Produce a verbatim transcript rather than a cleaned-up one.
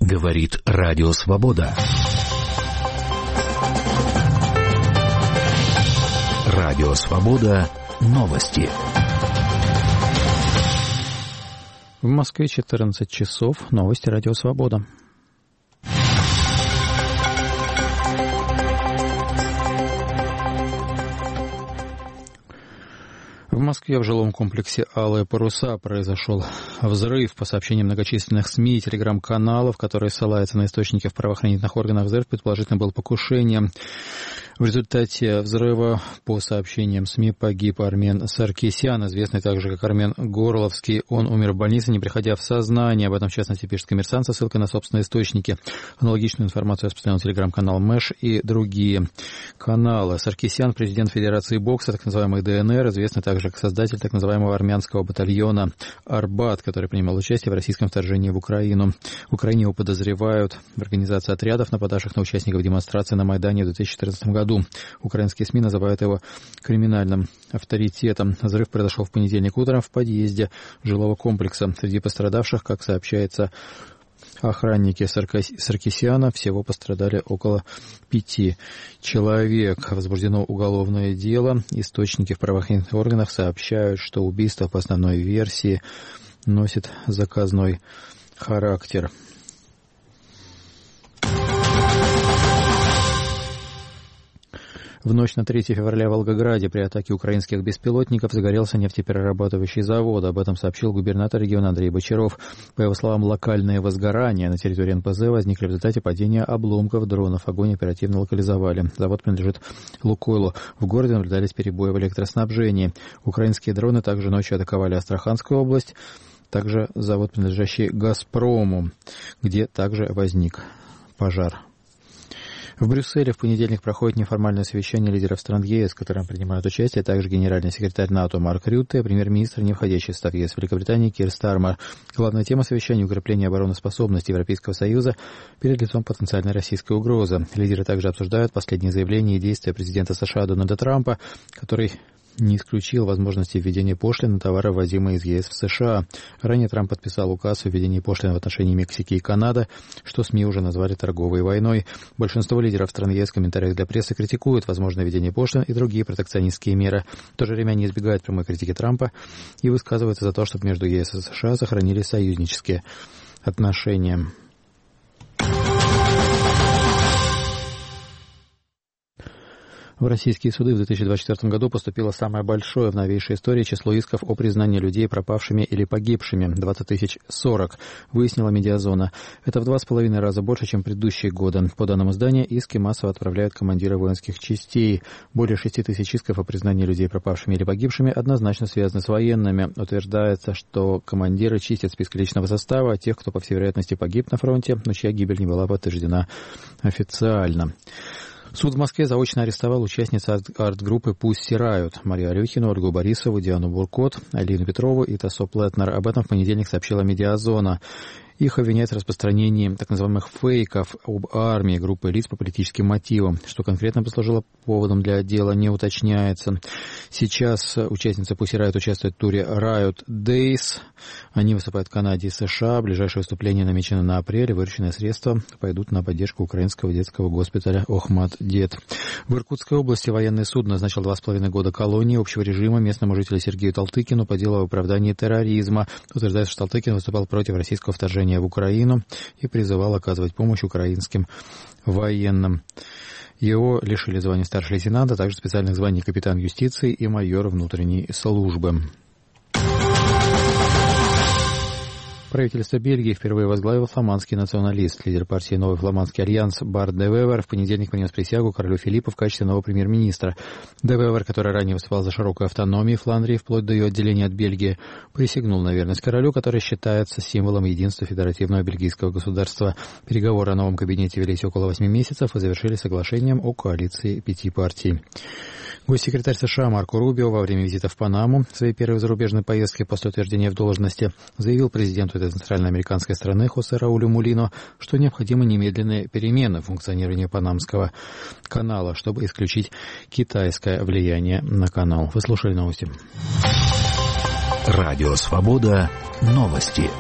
Говорит Радио Свобода. Радио Свобода. Новости. В Москве четырнадцать часов. Новости Радио Свобода. В Москве в жилом комплексе «Алые паруса» произошел взрыв. По сообщениям многочисленных СМИ и телеграм-каналов, которые ссылаются на источники в правоохранительных органах, взрыв предположительно был покушением. В результате взрыва, по сообщениям СМИ, погиб Армен Саркисян, известный также как Армен Горловский. Он умер в больнице, не приходя в сознание. Об этом, в частности, пишет «Коммерсант» со ссылкой на собственные источники. Аналогичную информацию распространил телеграм-канал МЭШ и другие каналы. Саркисян, президент Федерации бокса, так называемый ДНР, известный также как создатель так называемого армянского батальона «Арбат», который принимал участие в российском вторжении в Украину. В Украине его подозревают в организации отрядов, нападавших на участников демонстрации на Майдане в две тысячи четырнадцатом году. Украинские СМИ называют его криминальным авторитетом. Взрыв произошел в понедельник утром в подъезде жилого комплекса. Среди пострадавших, как сообщается, охранники Саркисяна. Всего пострадали около пяти человек. Возбуждено уголовное дело. Источники в правоохранительных органах сообщают, что убийство по основной версии носит заказной характер. В ночь на третье февраля в Волгограде при атаке украинских беспилотников загорелся нефтеперерабатывающий завод. Об этом сообщил губернатор региона Андрей Бочаров. По его словам, локальные возгорания на территории эн пэ зэ возникли в результате падения обломков дронов. Огонь оперативно локализовали. Завод принадлежит «Лукойлу». В городе наблюдались перебои в электроснабжении. Украинские дроны также ночью атаковали Астраханскую область, также завод, принадлежащий «Газпрому», где также возник пожар. В Брюсселе в понедельник проходит неформальное совещание лидеров стран ЕС, в котором принимают участие также генеральный секретарь НАТО Марк Рютте, премьер-министр, не входящий в состав ЕС Великобритании Кир Стармер. Главная тема совещания – укрепление обороноспособности Европейского Союза перед лицом потенциальной российской угрозы. Лидеры также обсуждают последние заявления и действия президента США Дональда Трампа, который не исключил возможности введения пошлин на товары, ввозимые из ЕС в США. Ранее Трамп подписал указ о введении пошлин в отношении Мексики и Канады, что СМИ уже назвали торговой войной. Большинство лидеров стран ЕС в комментариях для прессы критикуют возможное введение пошлин и другие протекционистские меры. В то же время они избегают прямой критики Трампа и высказываются за то, чтобы между ЕС и США сохранились союзнические отношения. В российские суды в две тысячи двадцать четвёртом году поступило самое большое в новейшей истории число исков о признании людей пропавшими или погибшими – двадцать тысяч сорок, выяснила Медиазона. Это в два с половиной раза больше, чем предыдущие годы. По данным издания, иски массово отправляют командиры воинских частей. Более шести тысяч исков о признании людей пропавшими или погибшими однозначно связаны с военными. Утверждается, что командиры чистят списки личного состава, а тех, кто, по всей вероятности, погиб на фронте, но чья гибель не была подтверждена официально. Суд в Москве заочно арестовал участниц арт-группы «Пусть Riot» Марию Алехину, Ольгу Борисову, Диану Буркот, Алину Петрову и Тассо Плетнер. Об этом в понедельник сообщила Медиазона. Их обвиняют в распространении так называемых фейков об армии группы лиц по политическим мотивам. Что конкретно послужило поводом для дела, не уточняется. Сейчас участницы Pussy Riot участвуют в туре Riot Days. Они выступают в Канаде и США. Ближайшее выступление намечено на апрель. Вырученные средства пойдут на поддержку украинского детского госпиталя «Охмат-Дет». В Иркутской области военный суд назначил два с половиной года колонии общего режима местному жителю Сергею Талтыкину по делу об оправдании терроризма. Утверждается, что Талтыкин выступал против российского вторжения в Украину и призывал оказывать помощь украинским военным. Его лишили звания старшего лейтенанта, а также специальных званий капитан юстиции и майор внутренней службы. Правительство Бельгии впервые возглавил фламандский националист. Лидер партии «Новый фламандский альянс» Барт де Вевер в понедельник принес присягу королю Филиппу в качестве нового премьер-министра. Де Вевер, который ранее выступал за широкую автономию Фландрии вплоть до ее отделения от Бельгии, присягнул на верность королю, который считается символом единства федеративного бельгийского государства. Переговоры о новом кабинете велись около восьми месяцев и завершились соглашением о коалиции пяти партий. Госсекретарь США Марко Рубио во время визита в Панаму, своей первой зарубежной поездки после утверждения в должности, заявил президенту этой центральноамериканской страны Хосе Раулю Мулино, что необходимы немедленные перемены в функционировании Панамского канала, чтобы исключить китайское влияние на канал. Вы слушали новости. Радио Свобода. Новости.